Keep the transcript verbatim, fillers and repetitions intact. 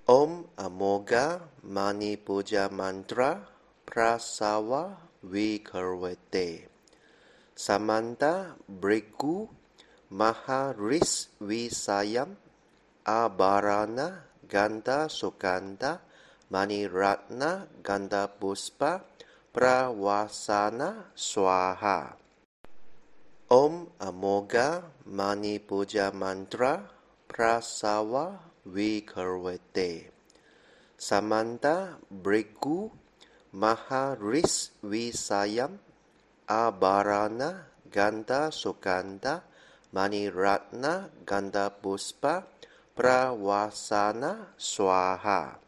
Om Amoga Mani Puja Mantra Prasawa Vikarvete Samanta Brigu Maharis Visayam Abarana Ganda Sukanda Mani Ratna Ganda Puspa Prawasana Swaha. Om Amoga Mani Puja Mantra Prasawa Vikarvete Samanta Brigu Maharis Visayam Abarana Ganda Sukanda Mani Ratna Ganda Puspa Prawasana Swaha.